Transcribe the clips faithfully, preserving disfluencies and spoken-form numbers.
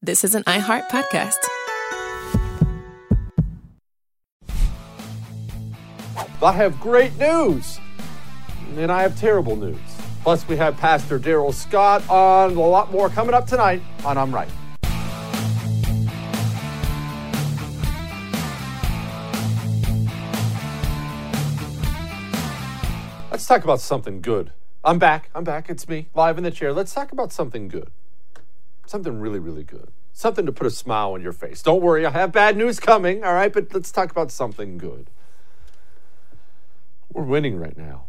This is an iHeart podcast. I have great news, and I have terrible news. Plus, we have Pastor Daryl Scott on. A lot more coming up tonight on I'm Right. Let's talk about something good. I'm back. I'm back. It's me, live in the chair. Let's talk about something good. Something really, really good. Something to put a smile on your face. Don't worry, I have bad news coming, all right? But let's talk about something good. We're winning right now.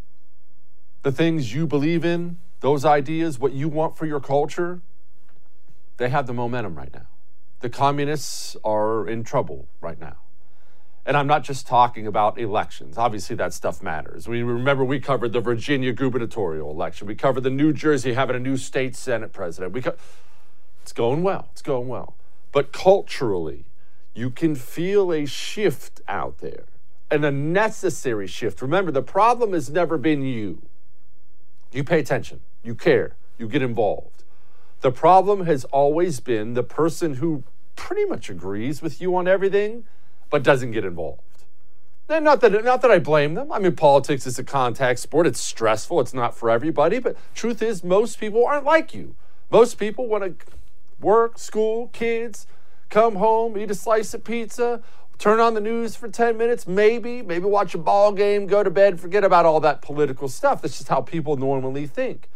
The things you believe in, those ideas, what you want for your culture, they have the momentum right now. The communists are in trouble right now. And I'm not just talking about elections. Obviously, that stuff matters. We remember we covered the Virginia gubernatorial election. We covered the New Jersey having a new state Senate president. We co- it's going well. It's going well. But culturally, you can feel a shift out there, and a necessary shift. Remember, the problem has never been you. You pay attention. You care. You get involved. The problem has always been the person who pretty much agrees with you on everything, but doesn't get involved. And not that, not that I blame them. I mean, politics is a contact sport. It's stressful. It's not for everybody. But truth is, most people aren't like you. Most people want to work, school, kids, come home, eat a slice of pizza, turn on the news for ten minutes, maybe, maybe watch a ball game, go to bed, forget about all that political stuff. That's just how people normally think.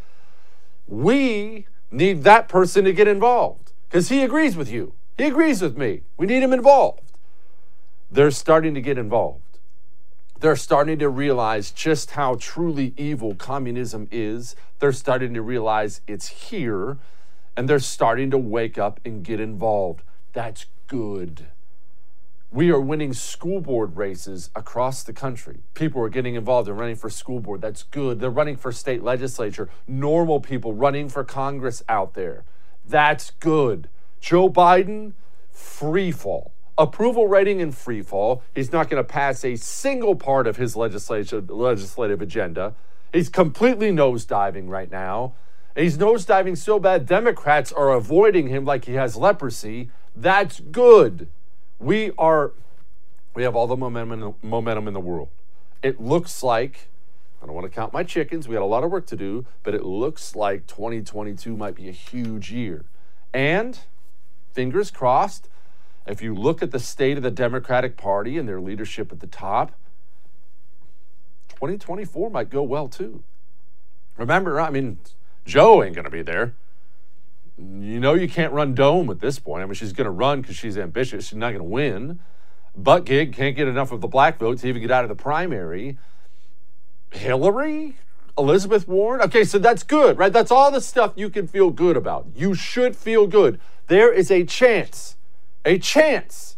We need that person to get involved because he agrees with you. He agrees with me. We need him involved. They're starting to get involved. They're starting to realize just how truly evil communism is. They're starting to realize it's here, and they're starting to wake up and get involved. That's good. We are winning school board races across the country. People are getting involved and running for school board. That's good. They're running for state legislature. Normal people running for Congress out there. That's good. Joe Biden, free fall. Approval rating in free fall. He's not going to pass a single part of his legislative legislative agenda. He's completely nosediving right now. He's nosediving so bad, Democrats are avoiding him like he has leprosy. That's good. We are, we have all the momentum, momentum in the world. It looks like, I don't want to count my chickens, we got a lot of work to do, but it looks like twenty twenty-two might be a huge year. And, fingers crossed, if you look at the state of the Democratic Party and their leadership at the top, twenty twenty-four might go well too. Remember, I mean, Joe ain't going to be there. You know you can't run Dome at this point. I mean, she's going to run because she's ambitious. She's not going to win. Buttigieg can't get enough of the black vote to even get out of the primary. Hillary? Elizabeth Warren? Okay, so that's good, right? That's all the stuff you can feel good about. You should feel good. There is a chance, a chance.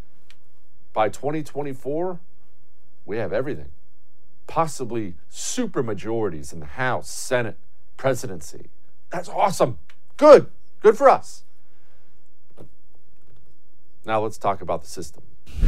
By twenty twenty-four, we have everything. Possibly super majorities in the House, Senate, presidency. That's awesome. Good. Good for us. Now let's talk about the system.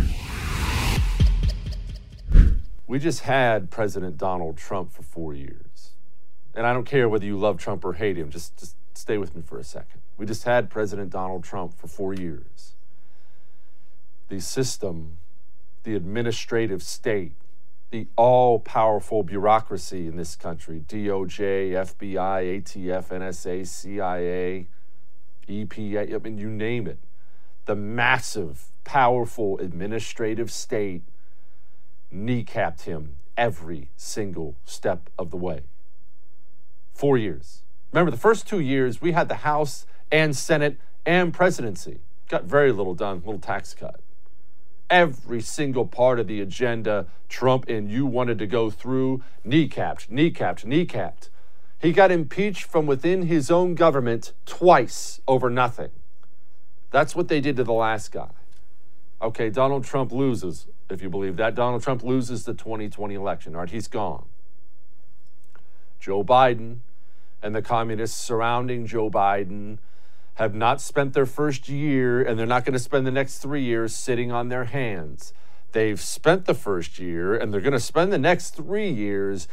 We just had President Donald Trump for four years. And I don't care whether you love Trump or hate him. Just, just stay with me for a second. We just had President Donald Trump for four years. The system, the administrative state, the all-powerful bureaucracy in this country, D O J, F B I, A T F, N S A, C I A, E P A, I mean, you name it. The massive, powerful administrative state kneecapped him every single step of the way. Four years. Remember, the first two years, we had the House and Senate and presidency. Got very little done, little tax cut. Every single part of the agenda Trump and you wanted to go through, kneecapped, kneecapped, kneecapped. He got impeached from within his own government twice over nothing. That's what they did to the last guy. Okay, Donald Trump loses, if you believe that. Donald Trump loses the twenty twenty election. All right, he's gone. Joe Biden and the communists surrounding Joe Biden have not spent their first year, and they're not going to spend the next three years sitting on their hands. They've spent the first year, and they're going to spend the next three years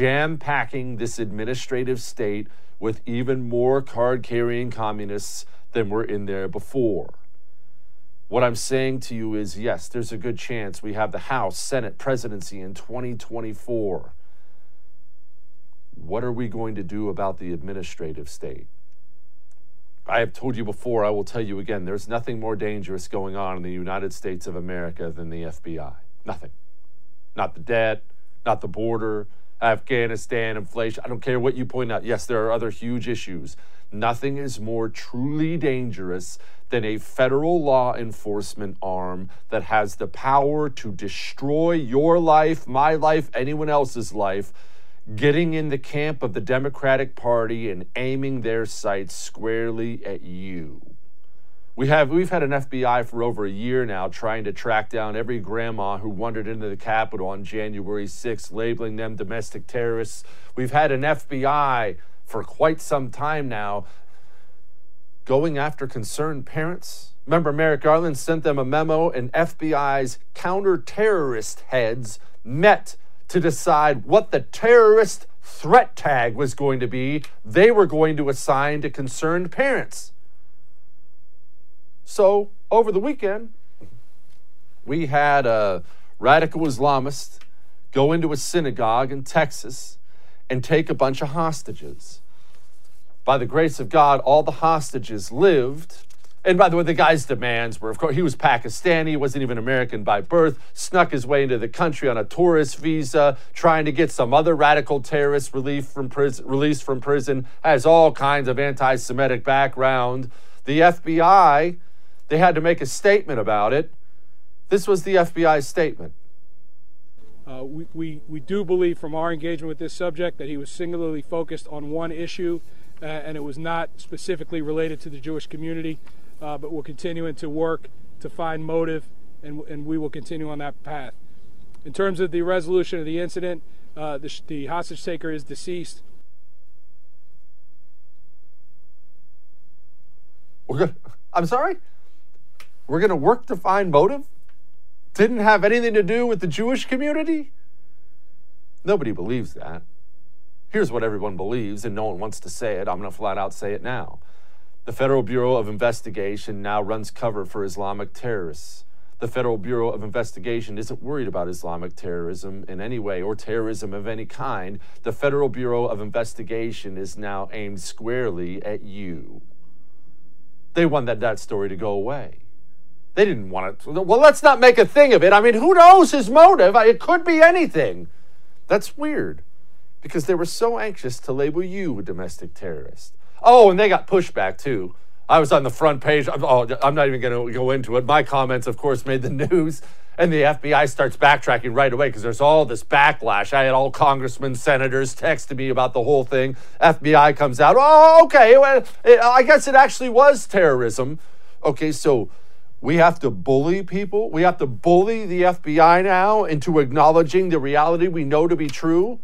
jam-packing this administrative state with even more card-carrying communists than were in there before. What I'm saying to you is, yes, there's a good chance we have the House, Senate, presidency in twenty twenty-four. What are we going to do about the administrative state? I have told you before, I will tell you again, there's nothing more dangerous going on in the United States of America than the F B I. Nothing. Not the debt, not the border, Afghanistan, inflation. I don't care what you point out. Yes, there are other huge issues. Nothing is more truly dangerous than a federal law enforcement arm that has the power to destroy your life, my life, anyone else's life, getting in the camp of the Democratic Party and aiming their sights squarely at you. We have, we've had an F B I for over a year now trying to track down every grandma who wandered into the Capitol on January sixth, labeling them domestic terrorists. We've had an F B I for quite some time now going after concerned parents. Remember, Merrick Garland sent them a memo, and F B I's counter-terrorist heads met to decide what the terrorist threat tag was going to be they were going to assign to concerned parents. So, over the weekend, we had a radical Islamist go into a synagogue in Texas and take a bunch of hostages. By the grace of God, all the hostages lived. And by the way, the guy's demands were, of course, he was Pakistani, he wasn't even American by birth, snuck his way into the country on a tourist visa, trying to get some other radical terrorist relief from prison, released from prison, has all kinds of anti-Semitic background. The F B I, they had to make a statement about it. This was the F B I's statement. Uh, we, we, we do believe from our engagement with this subject that he was singularly focused on one issue, uh, and it was not specifically related to the Jewish community. Uh, but we're continuing to work to find motive, and, and we will continue on that path. In terms of the resolution of the incident, uh, the, the hostage taker is deceased. We're gonna, I'm sorry? We're going to work to find motive? Didn't have anything to do with the Jewish community? Nobody believes that. Here's what everyone believes, and no one wants to say it. I'm going to flat out say it now. The Federal Bureau of Investigation now runs cover for Islamic terrorists. The Federal Bureau of Investigation isn't worried about Islamic terrorism in any way or terrorism of any kind. The Federal Bureau of Investigation is now aimed squarely at you. They wanted that story to go away. They didn't want it. Well, let's not make a thing of it. I mean, who knows his motive? It could be anything. That's weird because they were so anxious to label you a domestic terrorist. Oh, and they got pushback, too. I was on the front page. Oh, I'm not even going to go into it. My comments, of course, made the news. And the F B I starts backtracking right away because there's all this backlash. I had all congressmen, senators texting me about the whole thing. F B I comes out. Oh, okay. Well, I guess it actually was terrorism. Okay, so we have to bully people. We have to bully the F B I now into acknowledging the reality we know to be true.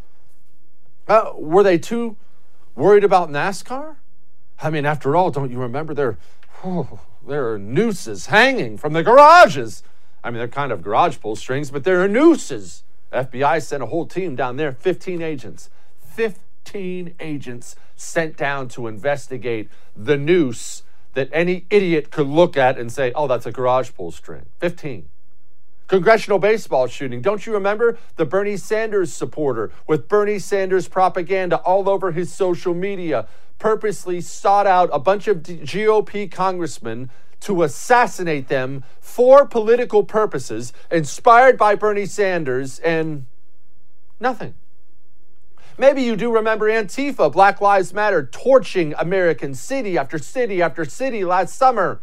Uh, were they too worried about NASCAR? I mean, after all, don't you remember there, oh, there are nooses hanging from the garages. I mean, they're kind of garage pull strings, but there are nooses. F B I sent a whole team down there, fifteen agents. fifteen agents sent down to investigate the noose that any idiot could look at and say, oh, that's a garage pull string. fifteen. Congressional baseball shooting. Don't you remember the Bernie Sanders supporter with Bernie Sanders propaganda all over his social media purposely sought out a bunch of G O P congressmen to assassinate them for political purposes, inspired by Bernie Sanders, and nothing. Maybe you do remember Antifa, Black Lives Matter, torching American city after city after city last summer.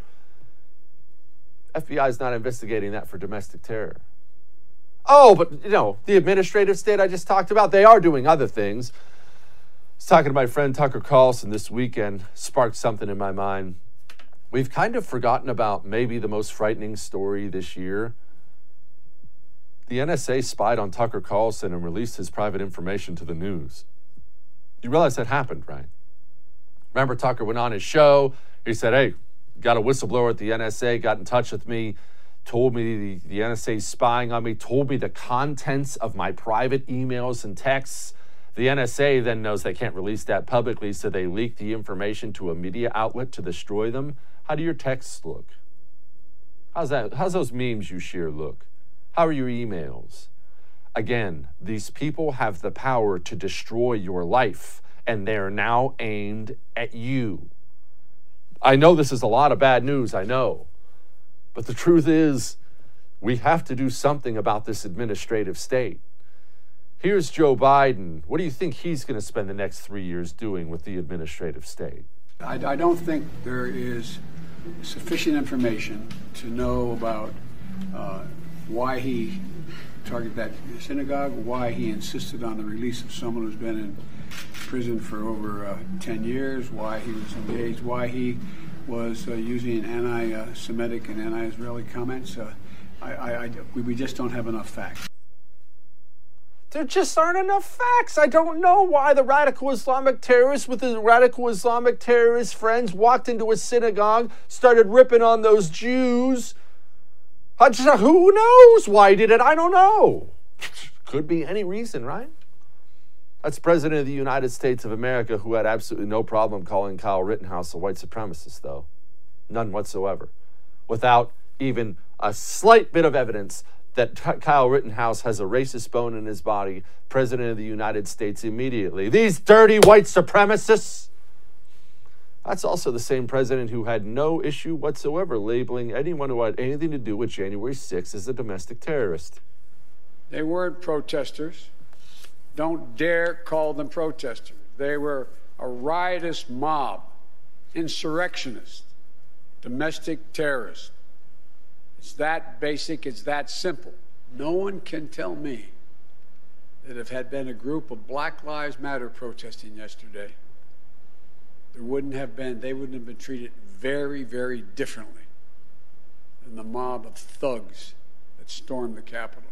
F B I is not investigating that for domestic terror. Oh, but, you know, the administrative state I just talked about, they are doing other things. I was talking to my friend Tucker Carlson this weekend, sparked something in my mind. We've kind of forgotten about maybe the most frightening story this year. The N S A spied on Tucker Carlson and released his private information to the news. You realize that happened, right? Remember, Tucker went on his show. He said, hey, got a whistleblower at the N S A, got in touch with me, told me the, the N S A is spying on me, told me the contents of my private emails and texts. The N S A then knows they can't release that publicly, so they leak the information to a media outlet to destroy them. How do your texts look? How's that? How's those memes you share look? How are your emails? Again, these people have the power to destroy your life, and they're now aimed at you. I know this is a lot of bad news, I know. But the truth is, we have to do something about this administrative state. Here's Joe Biden. What do you think he's going to spend the next three years doing with the administrative state? I, I don't think there is sufficient information to know about uh, why he targeted that synagogue, why he insisted on the release of someone who's been in prison for over uh, ten years, why he was engaged, why he was uh, using anti-Semitic and anti-Israeli comments. Uh, I, I, I, we, we just don't have enough facts. There just aren't enough facts. I don't know why the radical Islamic terrorist with his radical Islamic terrorist friends walked into a synagogue, started ripping on those Jews. I just, who knows why he did it? I don't know. Could be any reason, right? That's President of the United States of America, who had absolutely no problem calling Kyle Rittenhouse a white supremacist, though. None whatsoever. Without even a slight bit of evidence that Kyle Rittenhouse has a racist bone in his body, President of the United States immediately. These dirty white supremacists! That's also the same president who had no issue whatsoever labeling anyone who had anything to do with January sixth as a domestic terrorist. They weren't protesters. Don't dare call them protesters. They were a riotous mob, insurrectionists, domestic terrorists. It's that basic, it's that simple. No one can tell me that if had been a group of Black Lives Matter protesting yesterday, there wouldn't have been, they wouldn't have been treated very, very differently than the mob of thugs that stormed the Capitol.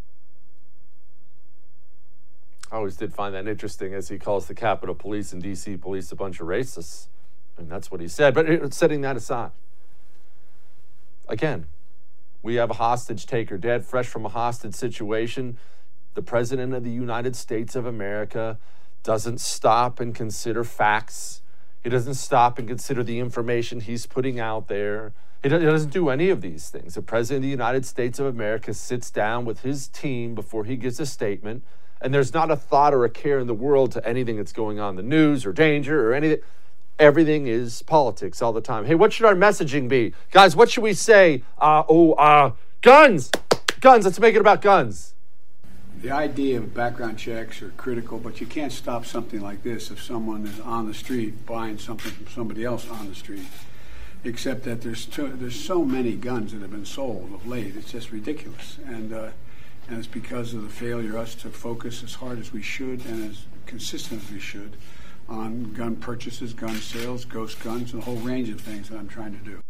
I always did find that interesting as he calls the Capitol Police and D C police a bunch of racists. And that's what he said. But setting that aside, again, we have a hostage taker dead, fresh from a hostage situation. The President of the United States of America doesn't stop and consider facts. He doesn't stop and consider the information he's putting out there. He doesn't do any of these things. The President of the United States of America sits down with his team before he gives a statement, and there's not a thought or a care in the world to anything that's going on in the news or danger or anything. Everything is politics all the time. Hey, what should our messaging be? Guys, what should we say? Uh, oh, uh, guns! Guns, let's make it about guns. The idea of background checks are critical, but you can't stop something like this if someone is on the street buying something from somebody else on the street. Except that there's too, there's so many guns that have been sold of late. It's just ridiculous. And, uh, and it's because of the failure of us to focus as hard as we should and as consistent as we should on gun purchases, gun sales, ghost guns, and a whole range of things that I'm trying to do.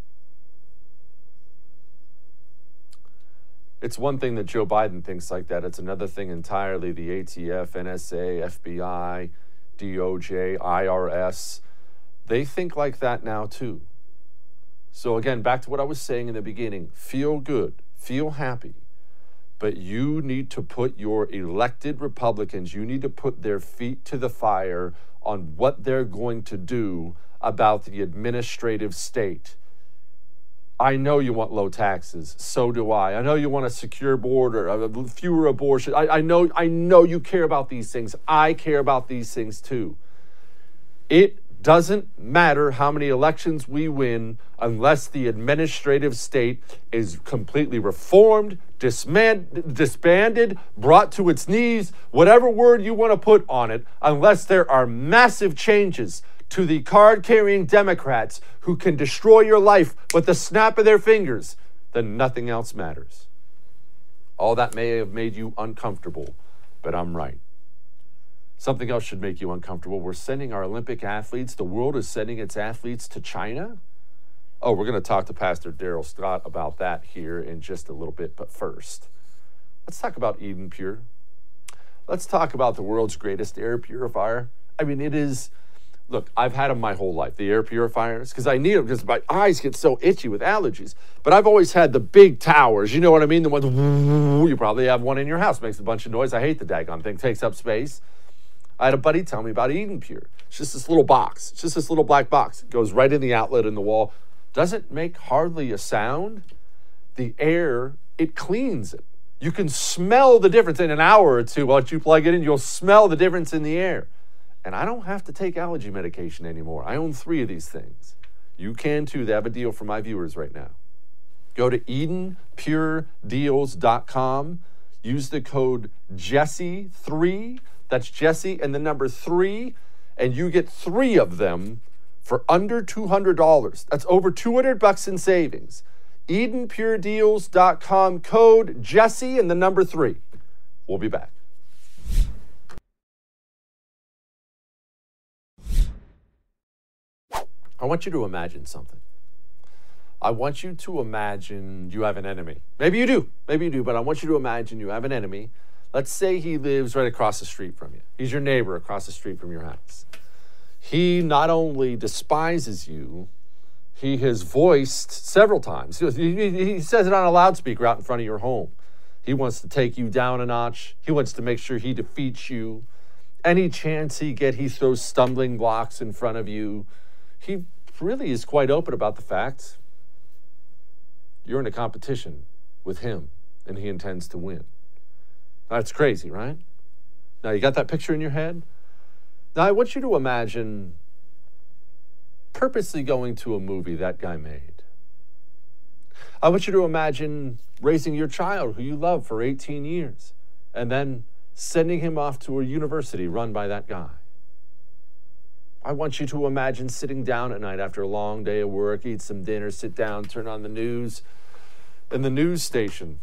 It's one thing that Joe Biden thinks like that. It's another thing entirely the A T F, N S A, F B I, D O J, I R S. They think like that now too. So again, back to what I was saying in the beginning. Feel good. Feel happy. But you need to put your elected Republicans, you need to put their feet to the fire on what they're going to do about the administrative state. I know you want low taxes. So do I. I know you want a secure border, fewer abortions. I, I know, I know you care about these things. I care about these things too. It doesn't matter how many elections we win unless the administrative state is completely reformed, dismand, disbanded, brought to its knees, whatever word you want to put on it, unless there are massive changes to the card-carrying Democrats who can destroy your life with the snap of their fingers, then nothing else matters. All that may have made you uncomfortable, but I'm right. Something else should make you uncomfortable. We're sending our Olympic athletes, the world is sending its athletes to China. Oh, we're going to talk to Pastor Daryl Stott about that here in just a little bit. But first, let's talk about Eden Pure. Let's talk about the world's greatest air purifier. I mean, it is, look, I've had them my whole life, the air purifiers, because I need them because my eyes get so itchy with allergies. But I've always had the big towers, you know what I mean? The ones, you probably have one in your house, makes a bunch of noise. I hate the daggone thing, takes up space. I had a buddy tell me about Eden Pure. It's just this little box. It's just this little black box. It goes right in the outlet in the wall. doesn't make hardly a sound. The air, it cleans it. You can smell the difference in an hour or two. Once you plug it in, you'll smell the difference in the air. And I don't have to take allergy medication anymore. I own three of these things. You can too. They have a deal for my viewers right now. Go to Eden Pure Deals dot com. Use the code Jesse three. That's Jesse and the number three. And you get three of them for under two hundred dollars. That's over two hundred bucks in savings. Eden Pure Deals dot com, code Jesse and the number three. We'll be back. I want you to imagine something. I want you to imagine you have an enemy. Maybe you do. Maybe you do, but I want you to imagine you have an enemy. Let's say he lives right across the street from you. He's your neighbor across the street from your house. He not only despises you, he has voiced several times. He, he says it on a loudspeaker out in front of your home. He wants to take you down a notch. He wants to make sure he defeats you. Any chance he gets, he throws stumbling blocks in front of you. He really is quite open about the fact you're in a competition with him, and he intends to win. That's crazy, right? Now, you got that picture in your head? Now, I want you to imagine purposely going to a movie that guy made. I want you to imagine raising your child who you love for eighteen years and then sending him off to a university run by that guy. I want you to imagine sitting down at night after a long day of work, eat some dinner, sit down, turn on the news, and the news station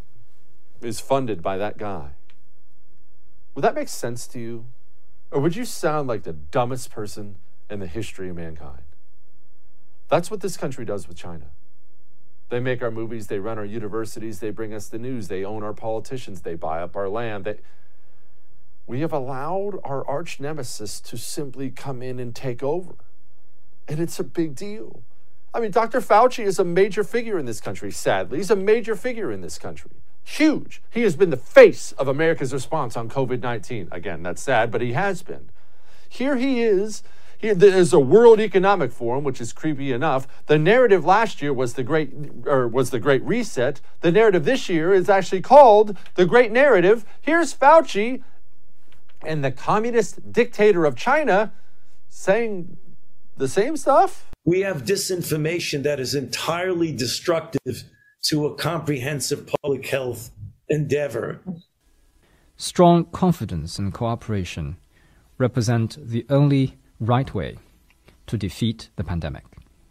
is funded by that guy. Would that make sense to you? Or would you sound like the dumbest person in the history of mankind? That's what this country does with China. They make our movies, they run our universities, they bring us the news, they own our politicians, they buy up our land. They... We have allowed our arch nemesis to simply come in and take over. And it's a big deal. I mean, Doctor Fauci is a major figure in this country, sadly. He's a major figure in this country. Huge. He has been the face of America's response on COVID nineteen. Again, that's sad, but he has been. Here he is. Here, there's a World Economic Forum, which is creepy enough. The narrative last year was the great, or was the Great Reset. The narrative this year is actually called the Great Narrative. Here's Fauci and the communist dictator of China saying the same stuff. We have disinformation that is entirely destructive to a comprehensive public health endeavor. Strong confidence and cooperation represent the only right way to defeat the pandemic.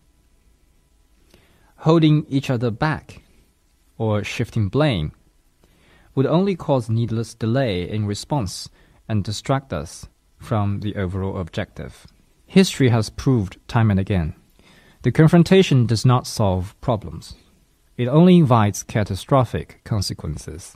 Holding each other back or shifting blame would only cause needless delay in response and distract us from the overall objective. History has proved time and again, the confrontation does not solve problems. It only invites catastrophic consequences.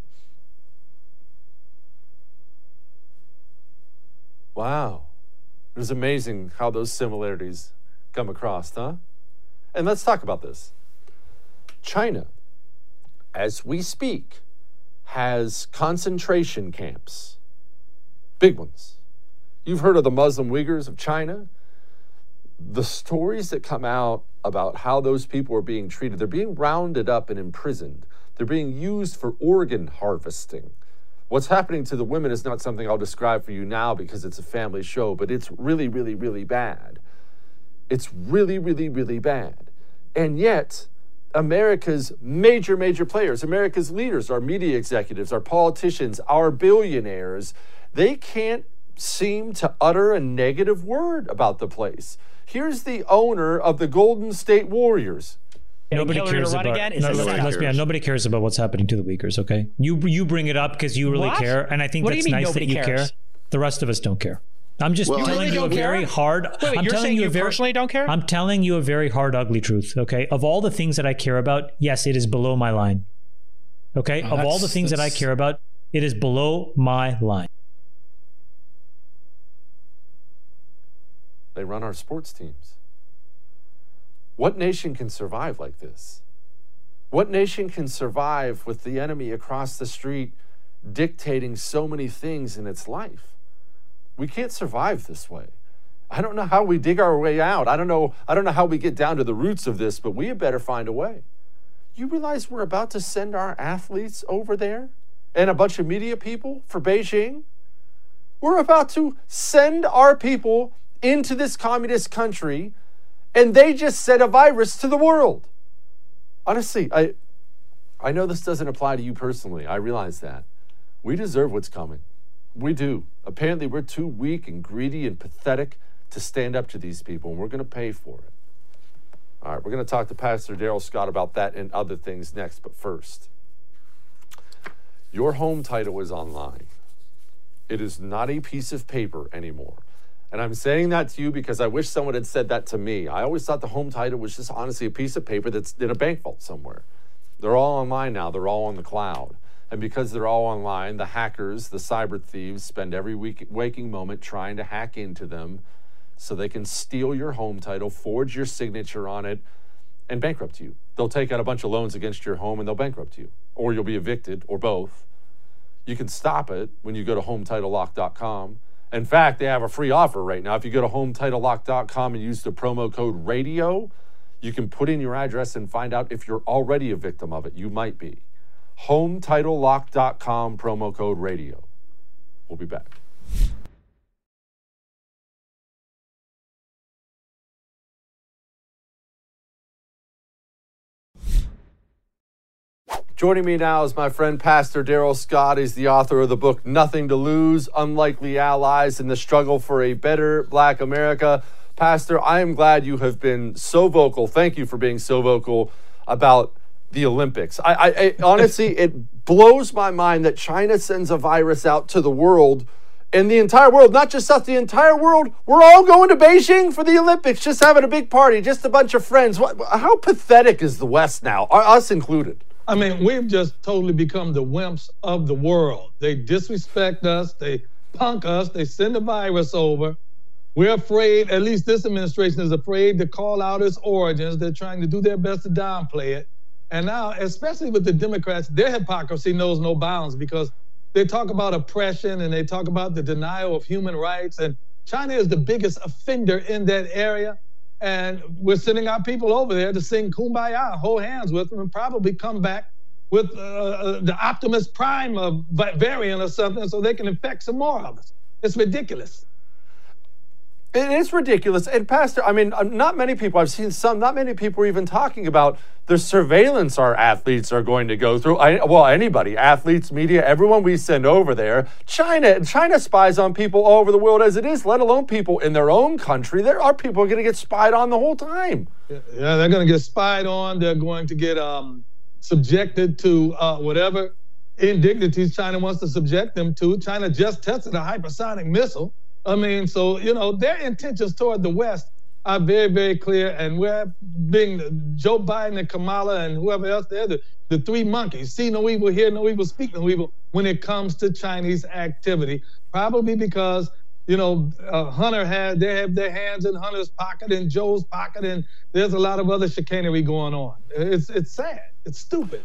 Wow. It was amazing how those similarities come across, huh? And let's talk about this. China, as we speak, has concentration camps. Big ones. You've heard of the Muslim Uyghurs of China. The stories that come out about how those people are being treated, they're being rounded up and imprisoned. They're being used for organ harvesting. What's happening to the women is not something I'll describe for you now because it's a family show, but it's really, really, really bad. It's really, really, really bad. And yet, America's major, major players, America's leaders, our media executives, our politicians, our billionaires, they can't seem to utter a negative word about the place. Here's the owner of the Golden State Warriors. Nobody cares about. Again? Is No, this let's like- be honest. Nobody cares about what's happening to the Uyghurs. Okay, you you bring it up because you really What? care, and I think What do that's you mean nice that nobody you cares? care. The rest of us don't care. I'm just Well, telling really you a don't care? very hard. Wait, wait, I'm you're telling saying you, you a very, personally don't care? I'm telling you a very hard, ugly truth. Okay, of all the things that I care about, yes, it is below my line. Okay, Oh, of all the that's- things that I that's- care about, it is below my line. They run our sports teams. What nation can survive like this? What nation can survive with the enemy across the street dictating so many things in its life? We can't survive this way. I don't know how we dig our way out. I don't know, I don't know how we get down to the roots of this, but we had better find a way. You realize we're about to send our athletes over there and a bunch of media people for Beijing? We're about to send our people into this communist country, and they just sent a virus to the world. Honestly, I, I know this doesn't apply to you personally. I realize that. We deserve what's coming. We do. Apparently, we're too weak and greedy and pathetic to stand up to these people, and we're going to pay for it. All right, we're going to talk to Pastor Darrell Scott about that and other things next, but first, your home title is online. It is not a piece of paper anymore. And I'm saying that to you because I wish someone had said that to me. I always thought the home title was just honestly a piece of paper that's in a bank vault somewhere. They're all online now. They're all on the cloud. And because they're all online, the hackers, the cyber thieves, spend every week, waking moment trying to hack into them so they can steal your home title, forge your signature on it, and bankrupt you. They'll take out a bunch of loans against your home and they'll bankrupt you. Or you'll be evicted, or both. You can stop it when you go to home title lock dot com. In fact, they have a free offer right now. If you go to home title lock dot com and use the promo code RADIO, you can put in your address and find out if you're already a victim of it. You might be. home title lock dot com, promo code RADIO. We'll be back. Joining me now is my friend Pastor Darrell Scott. He's the author of the book Nothing to Lose, Unlikely Allies in the Struggle for a Better Black America. Pastor, I am glad you have been so vocal. Thank you for being so vocal about the Olympics. I, I, I honestly, it blows my mind that China sends a virus out to the world, and the entire world, not just us, the entire world, we're all going to Beijing for the Olympics, just having a big party, just a bunch of friends. What, how pathetic is the West now, us included? I mean, we've just totally become the wimps of the world. They disrespect us, they punk us, they send the virus over. We're afraid, at least this administration is afraid to call out its origins. They're trying to do their best to downplay it. And now, especially with the Democrats, their hypocrisy knows no bounds because they talk about oppression and they talk about the denial of human rights. And China is the biggest offender in that area. And we're sending our people over there to sing Kumbaya, hold hands with them, and probably come back with uh, the Optimus Prime uh, variant or something so they can infect some more of us. It's ridiculous. It is ridiculous. And Pastor, I mean, not many people, I've seen some, not many people are even talking about the surveillance our athletes are going to go through. I, well, anybody, athletes, media, everyone we send over there. China, China spies on people all over the world as it is, let alone people in their own country. There are people going to get spied on the whole time. Yeah, they're going to get spied on. They're going to get um, subjected to uh, whatever indignities China wants to subject them to. China just tested a hypersonic missile. I mean, so, you know, their intentions toward the West are very, very clear. And we're being Joe Biden and Kamala and whoever else, they're the, the three monkeys. See no evil, hear no evil, speak no evil when it comes to Chinese activity. Probably because, you know, uh, Hunter had, they have their hands in Hunter's pocket and Joe's pocket, and there's a lot of other chicanery going on. It's, it's sad. It's stupid.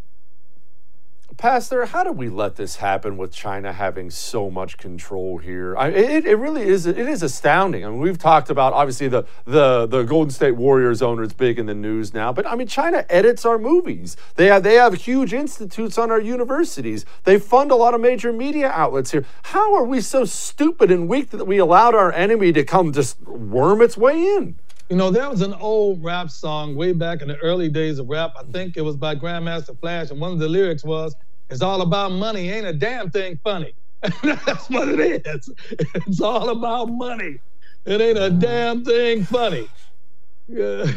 Pastor, how do we let this happen with China having so much control here? I, it, it really is, it is astounding. I mean, we've talked about, obviously, the, the, the Golden State Warriors owner is big in the news now, but I mean, China edits our movies. They have, they have huge institutes on our universities. They fund a lot of major media outlets here. How are we so stupid and weak that we allowed our enemy to come just worm its way in? You know, there was an old rap song way back in the early days of rap. I think it was by Grandmaster Flash, and one of the lyrics was, "It's all about money, ain't a damn thing funny." That's what it is. It's all about money. It ain't a damn thing funny. Yeah.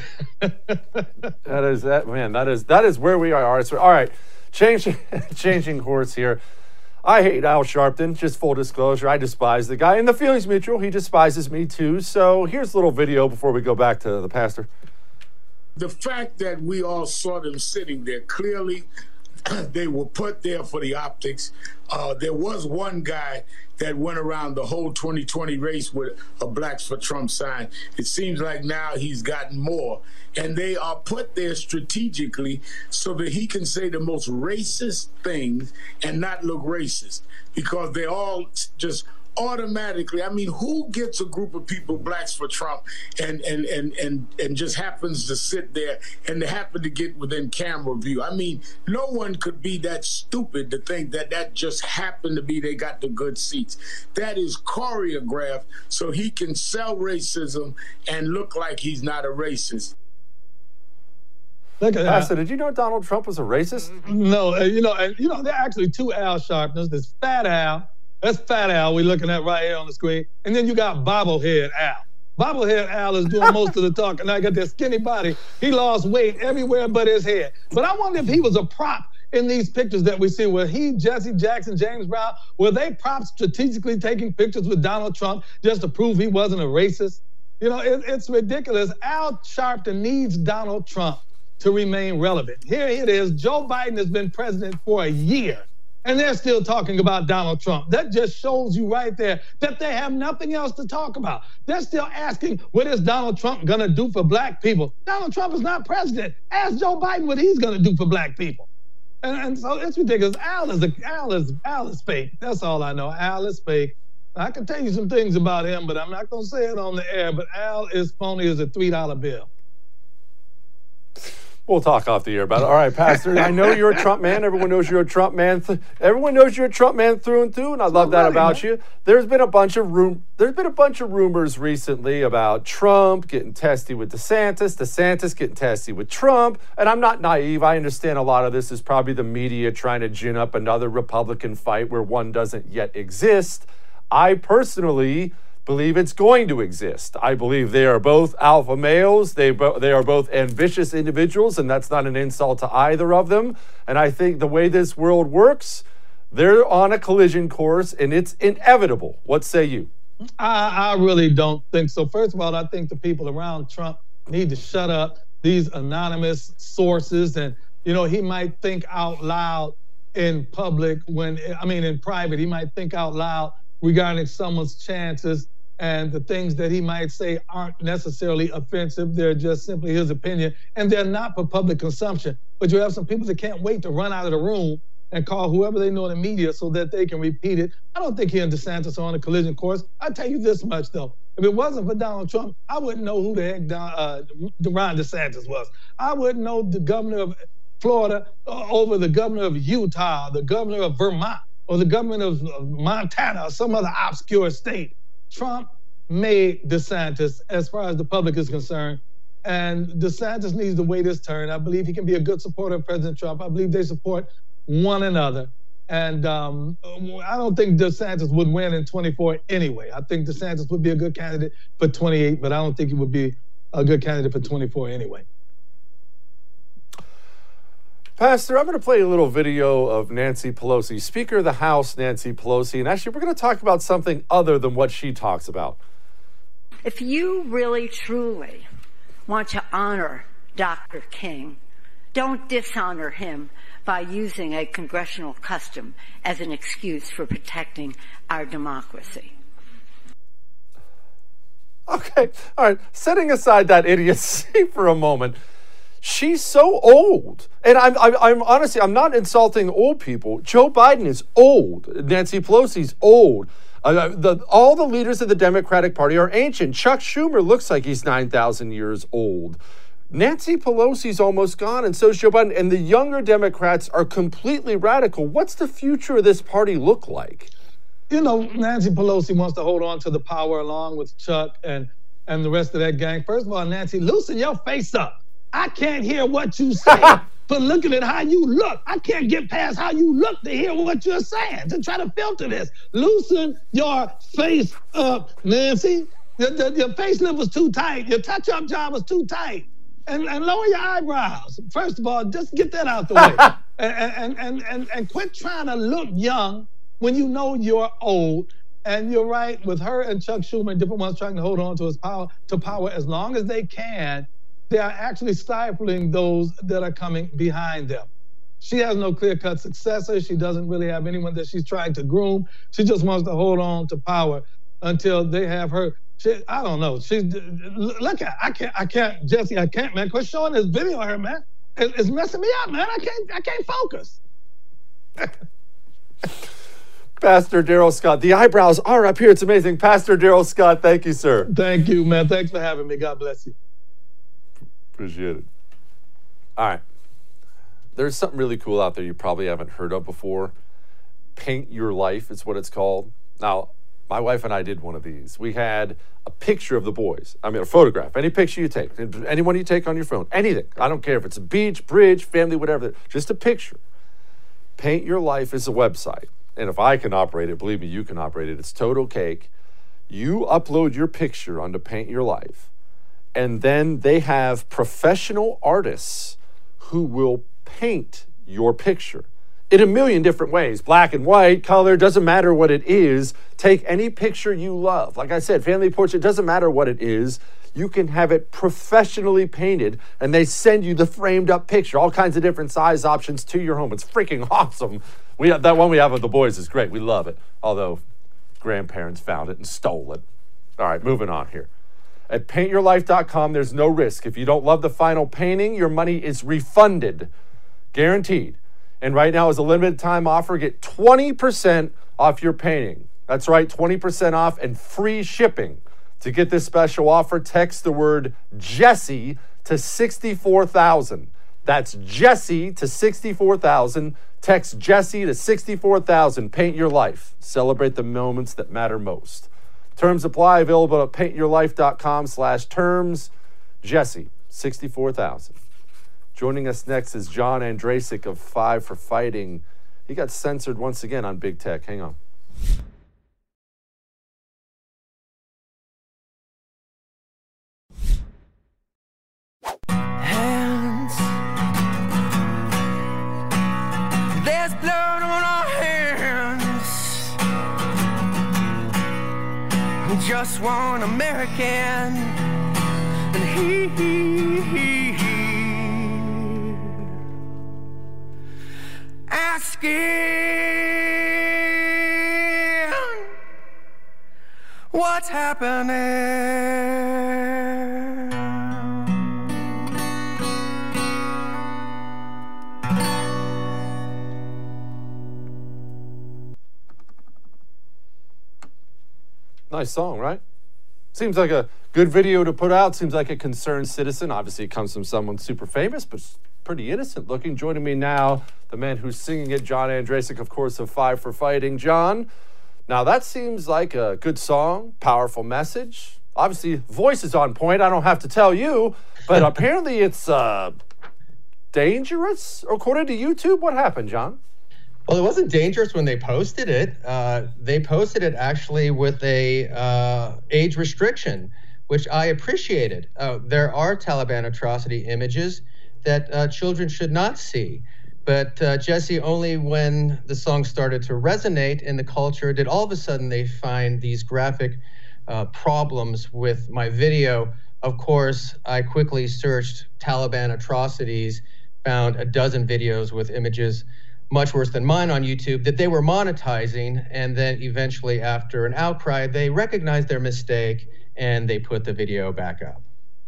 That is that man. That is that is where we are. All right, changing changing course here. I hate Al Sharpton. Just full disclosure, I despise the guy, and the feeling's mutual. He despises me too. So here's a little video before we go back to the pastor. The fact that we all saw them sitting there clearly. They were put there for the optics. Uh, there was one guy that went around the whole twenty twenty race with a Blacks for Trump sign. It seems like now he's gotten more. And they are put there strategically so that he can say the most racist things and not look racist, because they're all just automatically. I mean, who gets a group of people, blacks for Trump, and and and and and just happens to sit there and they happen to get within camera view? I mean, no one could be that stupid to think that that just happened to be they got the good seats. That is choreographed so he can sell racism and look like he's not a racist. Look at Pastor, that. did you know Donald Trump was a racist? No, uh, you know, and you know, there are actually two Al Sharptons. There's Fat Al. That's Fat Al we're looking at right here on the screen. And then you got Bobblehead Al. Bobblehead Al is doing most of the talking. Now, I got that skinny body. He lost weight everywhere but his head. But I wonder if he was a prop in these pictures that we see where he, Jesse Jackson, James Brown, were they props strategically taking pictures with Donald Trump just to prove he wasn't a racist? You know, it, it's ridiculous. Al Sharpton needs Donald Trump to remain relevant. Here it is. Joe Biden has been president for a year, and they're still talking about Donald Trump. That just shows you right there that they have nothing else to talk about. They're still asking, what is Donald Trump gonna do for black people? Donald Trump is not president. Ask Joe Biden what he's gonna do for black people. And, and so it's ridiculous. Al is, a, Al, is, Al is fake. That's all I know. Al is fake. I can tell you some things about him, but I'm not gonna say it on the air, but Al is phony as a three dollar bill. We'll talk off the air about it. All right, Pastor, I know you're a Trump man. Everyone knows you're a Trump man. Th- Everyone knows you're a Trump man through and through, and I love that about you. There's been a bunch of rum- There's been a bunch of rumors recently about Trump getting testy with DeSantis, DeSantis getting testy with Trump, and I'm not naive. I understand a lot of this is probably the media trying to gin up another Republican fight where one doesn't yet exist. I personally believe it's going to exist. I believe they are both alpha males. They, bo- they are both ambitious individuals, and that's not an insult to either of them. And I think the way this world works, they're on a collision course, and it's inevitable. What say you? I, I really don't think so. First of all, I think the people around Trump need to shut up these anonymous sources. And, you know, he might think out loud in public when, I mean, in private, he might think out loud regarding someone's chances, and the things that he might say aren't necessarily offensive. They're just simply his opinion, and they're not for public consumption. But you have some people that can't wait to run out of the room and call whoever they know in the media so that they can repeat it. I don't think he and DeSantis are on a collision course. I'll tell you this much, though. If it wasn't for Donald Trump, I wouldn't know who the heck Don, uh, Ron DeSantis was. I wouldn't know the governor of Florida uh, over the governor of Utah, the governor of Vermont, or the government of Montana, or some other obscure state. Trump made DeSantis, as far as the public is concerned, and DeSantis needs to wait his turn. I believe he can be a good supporter of President Trump. I believe they support one another. And um, I don't think DeSantis would win in twenty-four anyway. I think DeSantis would be a good candidate for twenty-eight, but I don't think he would be a good candidate for twenty-four anyway. Pastor, I'm going to play a little video of Nancy Pelosi, Speaker of the House, Nancy Pelosi, and actually we're going to talk about something other than what she talks about. If you really, truly want to honor Doctor King, don't dishonor him by using a congressional custom as an excuse for protecting our democracy. Okay, all right, setting aside that idiocy for a moment, she's so old. And I'm, I'm, I'm honestly, I'm not insulting old people. Joe Biden is old. Nancy Pelosi's old. Uh, the, all the leaders of the Democratic Party are ancient. Chuck Schumer looks like he's nine thousand years old. Nancy Pelosi's almost gone, and so is Joe Biden. And the younger Democrats are completely radical. What's the future of this party look like? You know, Nancy Pelosi wants to hold on to the power along with Chuck and, and the rest of that gang. First of all, Nancy, loosen your face up. I can't hear what you say, but looking at how you look, I can't get past how you look to hear what you're saying, to try to filter this. Loosen your face up, Nancy. Your, your, your facelift was too tight. Your touch-up job was too tight. And, and lower your eyebrows. First of all, just get that out the way. and, and, and, and quit trying to look young when you know you're old. And you're right, with her and Chuck Schumer and different ones trying to hold on to his power to power as long as they can, they are actually stifling those that are coming behind them. She has no clear-cut successor. She doesn't really have anyone that she's trying to groom. She just wants to hold on to power until they have her. She, I don't know. She's look at. I can't. I can't. Jesse, I can't, man. Quit showing this video of her, man. It, it's messing me up, man. I can't. I can't focus. Pastor Darrell Scott. The eyebrows are up here. It's amazing. Pastor Darrell Scott, thank you, sir. Thank you, man. Thanks for having me. God bless you. Appreciate it. All right. There's something really cool out there you probably haven't heard of before. Paint Your Life is what it's called. Now, my wife and I did one of these. We had a picture of the boys. I mean, a photograph. Any picture you take. Anyone you take on your phone. Anything. I don't care if it's a beach, bridge, family, whatever. Just a picture. Paint Your Life is a website. And if I can operate it, believe me, you can operate it. It's total cake. You upload your picture onto Paint Your Life. And then they have professional artists who will paint your picture in a million different ways. Black and white, color, doesn't matter what it is. Take any picture you love. Like I said, family portrait, doesn't matter what it is. You can have it professionally painted, and they send you the framed up picture, all kinds of different size options to your home. It's freaking awesome. We have, that one we have of the boys is great. We love it. Although grandparents found it and stole it. All right, moving on here. At paint your life dot com, there's no risk. If you don't love the final painting, your money is refunded. Guaranteed. And right now is a limited time offer. Get twenty percent off your painting. That's right, twenty percent off and free shipping. To get this special offer, text the word Jesse to sixty-four thousand. That's Jesse to sixty-four thousand. Text Jesse to sixty-four thousand. Paint Your Life. Celebrate the moments that matter most. Terms apply. Available at paint your life dot com slash terms. Jesse, sixty-four thousand. Joining us next is John Andrasik of Five for Fighting. He got censored once again on Big Tech. Hang on. Hands. There's blood on our hands. We just one American. And he, he, he, he. Asking what's happening. Nice song, right? Seems like a good video to put out. Seems like a concerned citizen. Obviously, it comes from someone super famous, but pretty innocent looking. Joining me now, the man who's singing it, John Andrasik, of course, of Five for Fighting. John, now that seems like a good song, powerful message. Obviously, voice is on point. I don't have to tell you, but apparently it's uh, dangerous, according to YouTube. What happened, John? Well, it wasn't dangerous when they posted it. Uh, they posted it actually with a uh, age restriction, which I appreciated. Uh, there are Taliban atrocity images that uh, children should not see. But uh, Jesse, only when the song started to resonate in the culture did all of a sudden they find these graphic uh, problems with my video. Of course, I quickly searched Taliban atrocities, found a dozen videos with images much worse than mine on YouTube that they were monetizing. And then eventually, after an outcry, they recognized their mistake and they put the video back up.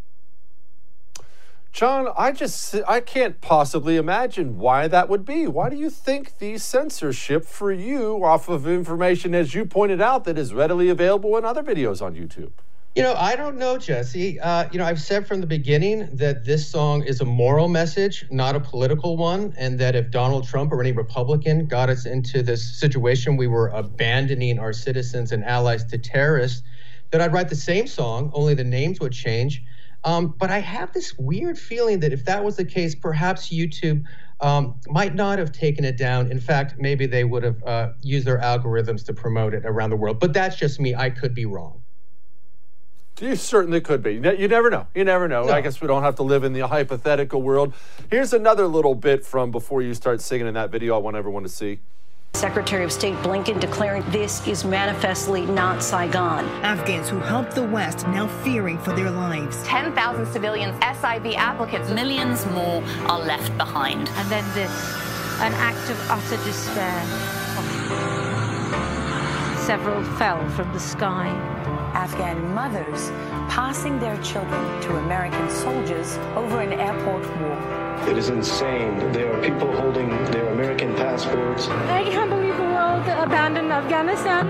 John, I just, I can't possibly imagine why that would be. Why do you think the censorship for you off of information, as you pointed out, that is readily available in other videos on YouTube? You know, I don't know, Jesse. Uh, you know, I've said from the beginning that this song is a moral message, not a political one, and that if Donald Trump or any Republican got us into this situation, we were abandoning our citizens and allies to terrorists, that I'd write the same song, only the names would change. Um, but I have this weird feeling that if that was the case, perhaps YouTube um, might not have taken it down. In fact, maybe they would have uh, used their algorithms to promote it around the world. But that's just me. I could be wrong. You certainly could be. You never know. You never know. No. I guess we don't have to live in the hypothetical world. Here's another little bit from before you start singing in that video I want everyone to see. Secretary of State Blinken declaring this is manifestly not Saigon. Afghans who helped the West now fearing for their lives. ten thousand civilians, S I V applicants. Millions more are left behind. And then this, an act of utter despair. Several fell from the sky. Afghan mothers passing their children to American soldiers over an airport wall. It is insane. There are people holding their American passports. I can't believe the world abandoned Afghanistan.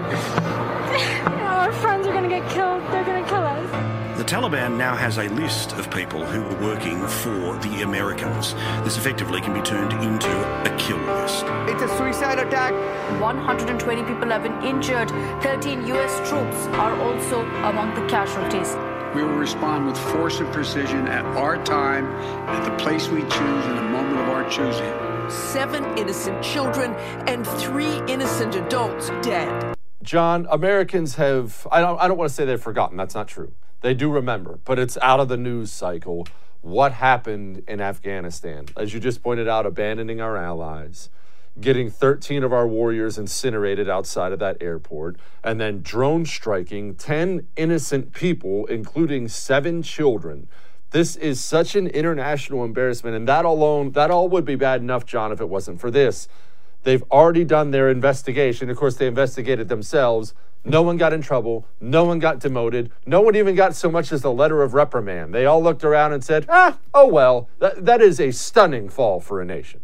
Our friends are going to get killed. They're going to kill us. The Taliban now has a list of people who are working for the Americans. This effectively can be turned into a kill list. It's a suicide attack. one hundred twenty people have been injured. thirteen U S troops are also among the casualties. We will respond with force and precision at our time, at the place we choose, in the moment of our choosing. Seven innocent children and three innocent adults dead. John, Americans have, I don't, I don't want to say they've forgotten. That's not true. They do remember, but it's out of the news cycle. What happened in Afghanistan? As you just pointed out, abandoning our allies, getting thirteen of our warriors incinerated outside of that airport, and then drone striking ten innocent people, including seven children. This is such an international embarrassment, and that alone, that all would be bad enough, John, if it wasn't for this. They've already done their investigation. Of course, they investigated themselves. No one got in trouble. No one got demoted. No one even got so much as a letter of reprimand. They all looked around and said, ah, oh well. That, that is a stunning fall for a nation.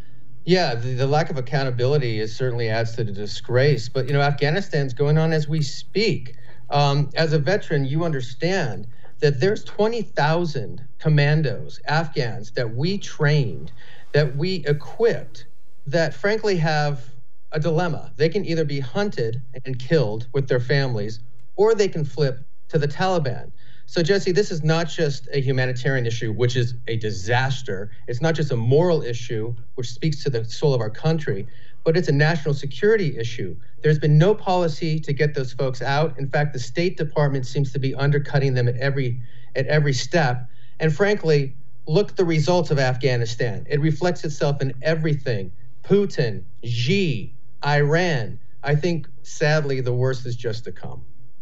Yeah, the, the lack of accountability is certainly adds to the disgrace. But, you know, Afghanistan's going on as we speak. Um, as a veteran, you understand that there's twenty thousand commandos, Afghans, that we trained, that we equipped, that frankly have a dilemma. They can either be hunted and killed with their families, or they can flip to the Taliban. So, Jesse, this is not just a humanitarian issue, which is a disaster. It's not just a moral issue, which speaks to the soul of our country, but it's a national security issue. There's been no policy to get those folks out. In fact, the State Department seems to be undercutting them at every at every step. And frankly, look at the results of Afghanistan. It reflects itself in everything. Putin, Xi, Iran. I think, sadly, the worst is just to come.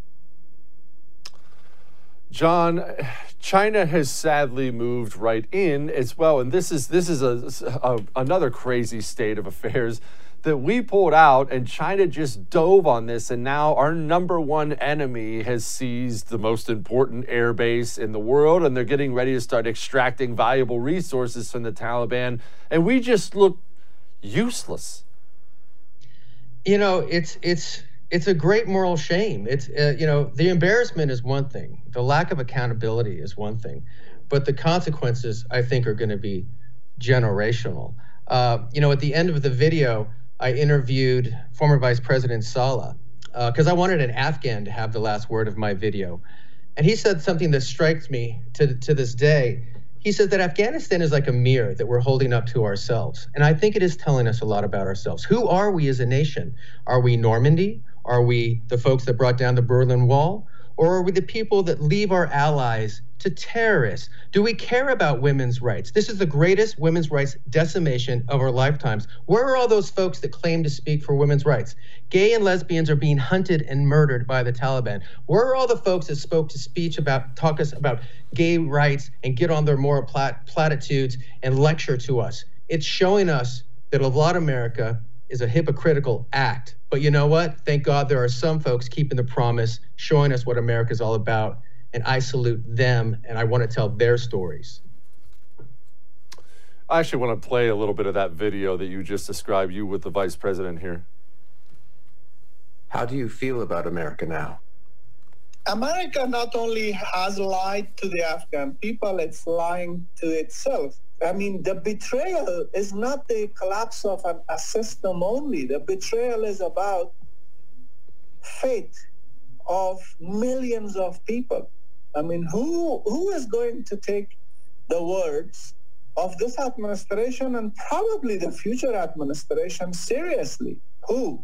John, China has sadly moved right in as well, and this is this is a, a another crazy state of affairs that we pulled out, and China just dove on this, and now our number one enemy has seized the most important air base in the world, and they're getting ready to start extracting valuable resources from the Taliban, and we just look useless. You know, it's it's it's a great moral shame. It's uh, you know, the embarrassment is one thing, the lack of accountability is one thing, but the consequences, I think, are going to be generational. Uh, you know, at the end of the video, I interviewed former Vice President Saleh because uh, I wanted an Afghan to have the last word of my video, and he said something that strikes me to to this day. He said that Afghanistan is like a mirror that we're holding up to ourselves. And I think it is telling us a lot about ourselves. Who are we as a nation? Are we Normandy? Are we the folks that brought down the Berlin Wall? Or are we the people that leave our allies to terrorists? Do we care about women's rights? This is the greatest women's rights decimation of our lifetimes. Where are all those folks that claim to speak for women's rights? Gay and lesbians are being hunted and murdered by the Taliban. Where are all the folks that spoke to speech about, talk us about gay rights and get on their moral plat- platitudes and lecture to us? It's showing us that a lot of America is a hypocritical act. But you know what? Thank God there are some folks keeping the promise, showing us what America's all about. And I salute them, and I want to tell their stories. I actually want to play a little bit of that video that you just described, you with the vice president here. How do you feel about America now? America not only has lied to the Afghan people, it's lying to itself. I mean, the betrayal is not the collapse of a, a system only. The betrayal is about fate of millions of people. I mean, who who is going to take the words of this administration and probably the future administration seriously? Who?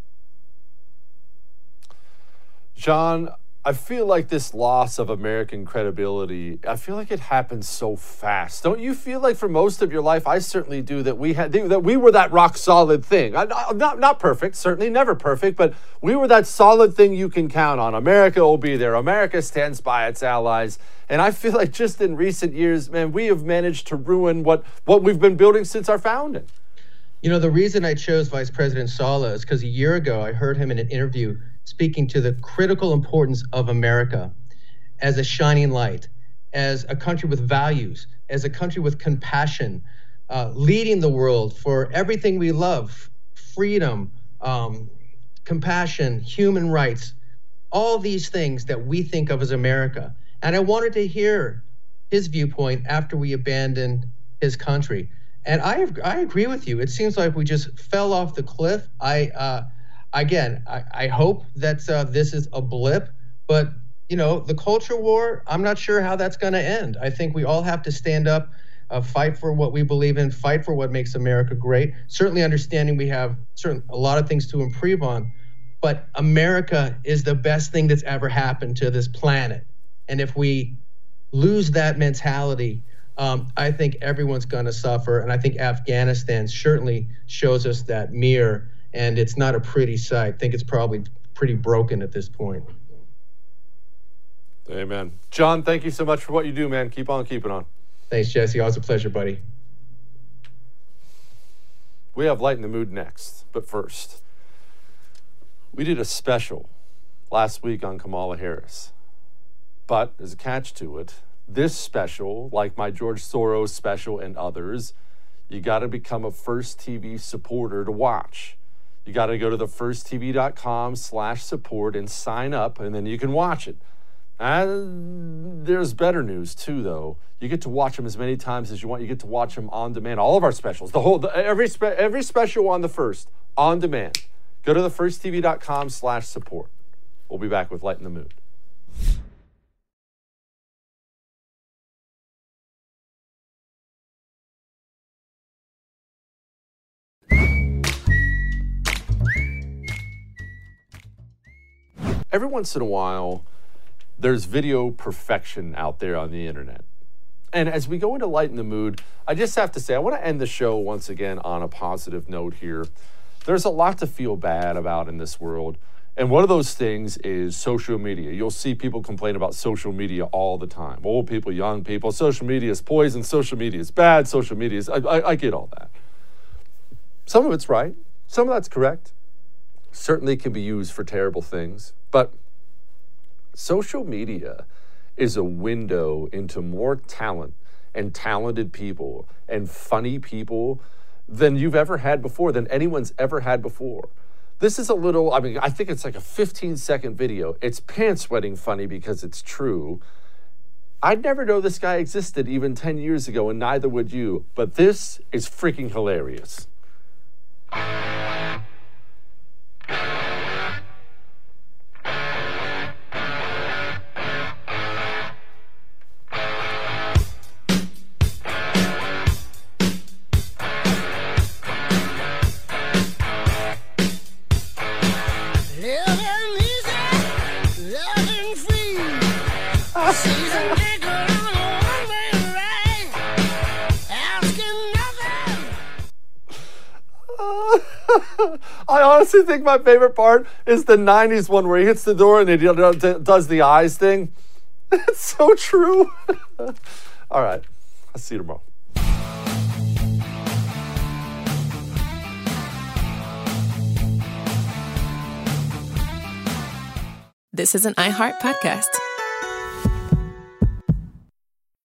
John, I feel like this loss of American credibility, I feel like it happens so fast. Don't you feel like for most of your life, I certainly do, that we had that we were that rock solid thing. I, not, not perfect, certainly never perfect, but we were that solid thing you can count on. America will be there. America stands by its allies. And I feel like just in recent years, man, we have managed to ruin what, what we've been building since our founding. You know, the reason I chose Vice President Saleh is because a year ago I heard him in an interview speaking to the critical importance of America as a shining light, as a country with values, as a country with compassion, uh, leading the world for everything we love, freedom, um, compassion, human rights, all these things that we think of as America. And I wanted to hear his viewpoint after we abandoned his country. And I I agree with you. It seems like we just fell off the cliff. I uh, again, I, I hope that uh, this is a blip, but you know, the culture war, I'm not sure how that's going to end. I think we all have to stand up, uh, fight for what we believe in, fight for what makes America great. Certainly understanding we have certain a lot of things to improve on, but America is the best thing that's ever happened to this planet. And if we lose that mentality, um, I think everyone's going to suffer. And I think Afghanistan certainly shows us that mirror, and it's not a pretty sight. I think it's probably pretty broken at this point. Amen. John, thank you so much for what you do, man. Keep on keeping on. Thanks, Jesse. Always a pleasure, buddy. We have Light in the Mood next. But first, we did a special last week on Kamala Harris. But there's a catch to it. This special, like my George Soros special and others, you got to become a First T V supporter to watch. You got to go to the first t v dot com slash support and sign up, and then you can watch it. And there's better news too, though. You get to watch them as many times as you want. You get to watch them on demand. All of our specials, the whole, the, every spe, every special on the First, on demand. Go to the first t v dot com slash support. We'll be back with Light in the Mood. Every once in a while, there's video perfection out there on the internet. And as we go into Light in the Mood, I just have to say, I want to end the show once again on a positive note here. There's a lot to feel bad about in this world. And one of those things is social media. You'll see people complain about social media all the time. Old people, young people, social media is poison, social media is bad, social media is, I, I, I get all that. Some of it's right. Some of that's correct. Certainly can be used for terrible things. But social media is a window into more talent and talented people and funny people than you've ever had before, than anyone's ever had before. This is a little, I mean, I think it's like a fifteen second video. It's pants-sweating funny because it's true. I'd never know this guy existed even ten years ago, and neither would you. But this is freaking hilarious. I honestly think my favorite part is the nineties one where he hits the door and he does the eyes thing. It's so true. All right. I'll see you tomorrow. This is an iHeart podcast.